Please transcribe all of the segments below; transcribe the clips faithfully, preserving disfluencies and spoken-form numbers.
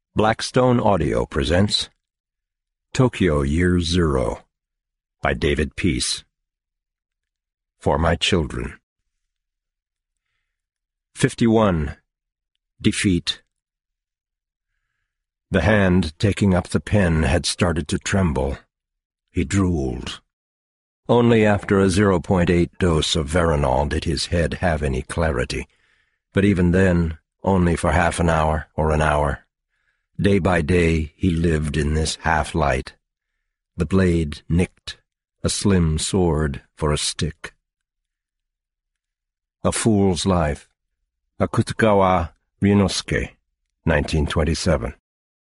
Blackstone Audio presents Tokyo Year Zero by David Peace. For My Children. fifty-one. Defeat. The hand taking up the pen had started to tremble. He drooled. Only after a zero point eight dose of Veronal did his head have any clarity, but even then, only for half an hour or an hour. Day by day he lived in this half-light. The blade nicked, a slim sword for a stick. A Fool's Life. Akutagawa Ryunosuke, nineteen twenty-seven.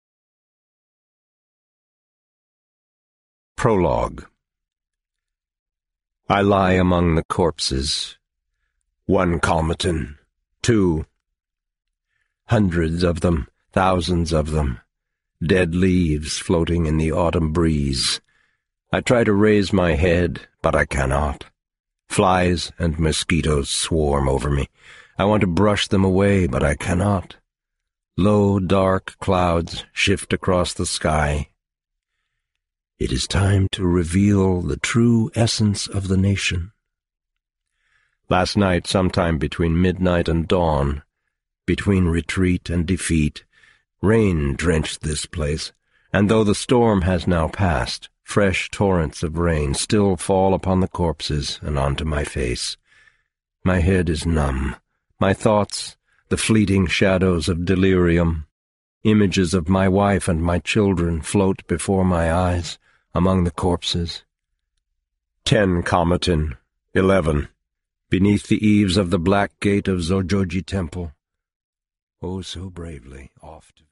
Prologue. I lie among the corpses. One Kalmatin, two. Hundreds of them, thousands of them, dead leaves floating in the autumn breeze. I try to raise my head, but I cannot. Flies and mosquitoes swarm over me. I want to brush them away, but I cannot. Low, dark clouds shift across the sky. It is time to reveal the true essence of the nation. Last night, sometime between midnight and dawn, between retreat and defeat, rain drenched this place, and though the storm has now passed, fresh torrents of rain still fall upon the corpses and onto my face. My head is numb. My thoughts, the fleeting shadows of delirium. Images of my wife and my children float before my eyes, among the corpses. Ten Kalmatin, eleven, beneath the eaves of the black gate of Zojoji Temple. Oh, so bravely, oft.